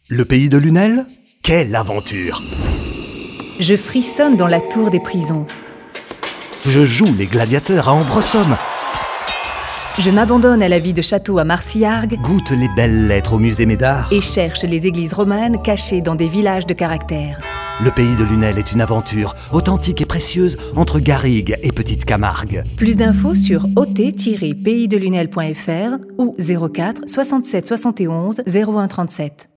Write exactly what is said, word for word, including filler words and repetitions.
Le pays de Lunel? Quelle aventure! Je frissonne dans la tour des prisons. Je joue les gladiateurs à Ambresomme. Je m'abandonne à la vie de château à Marciargues Goûte les belles lettres au musée Médard. et cherche les églises romanes cachées dans des villages de caractère. Le pays de Lunel est une aventure authentique et précieuse entre Garrigues et Petite Camargue. Plus d'infos sur o t tiret pays de lunel point f r ou zéro quatre soixante-sept soixante et onze zéro un trente-sept.